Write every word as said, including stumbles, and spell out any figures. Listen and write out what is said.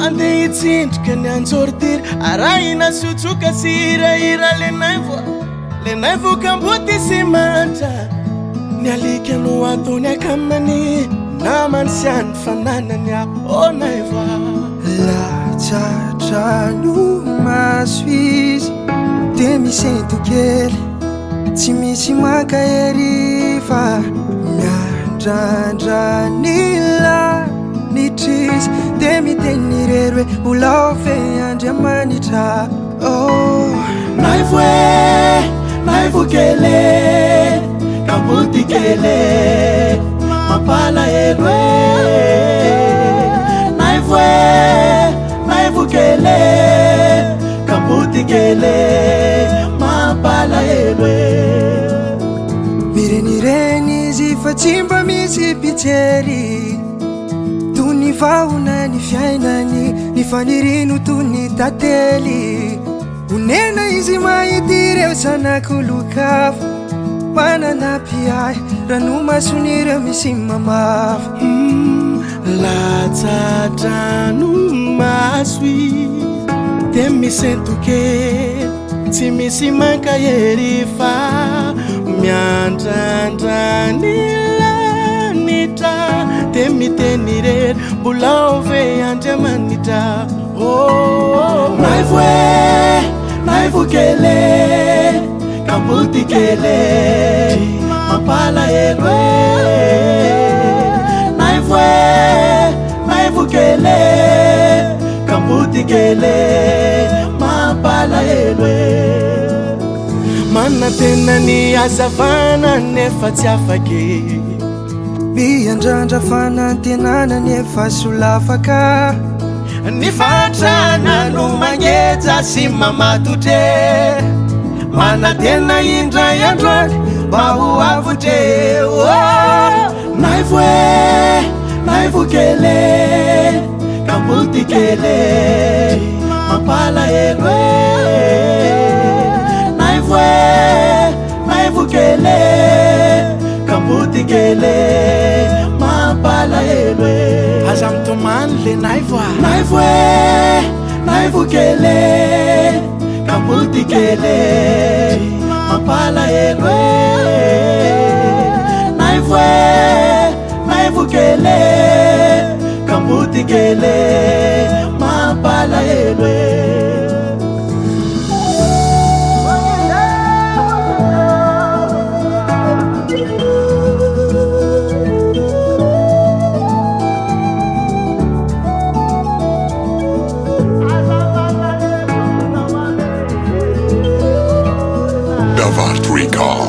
andeha hitsindrika ny anjoritiry arahina sotsoka sy hirahira lenay voa lenay vokamboty sy mantra ny alika no ataony akamany namany sy any fananany aonay voa latsatrano maso izy de misento kely tsy misy makahery fa miandrandrany lanitrizy de miteny rery hoe olaove andriamanitra oh nay voe nay vokele kamboty kele mapala helo e nay voe nay vokele kamboty kele mapala helo e mirenireny izy fa tsy mba misy pitsery tony vahona ny fiainany ny fanirino tony tately onena izy mahity ireo zanakolokafo mananapiay rano masonireo misy mamafo mm, latsatrano maso izy de misentokely tsy misy mankahery fa miandrandrany lanitra de miteny rery mbola ove andriamanitra oh nay voe nay vokele kamboty kele mapala helo e nay voe nay vokele kamboty kele mapala helo e manna tenany azavana nefa tsy afaky miandrandra fanantenana nefa solafaka ny fatrana no magneja sy mamatotre manatena indray androany mba ho avotre oh nay voe nay vokele kamboty kele mapala helo e nay voe nay vokele kamboty kele mapala helo e aza mitomany le nay voa nay voe nay vokele kamboty kele mapala helo e nay voe nay vokele kamboty kele mapala helo e Davart Records.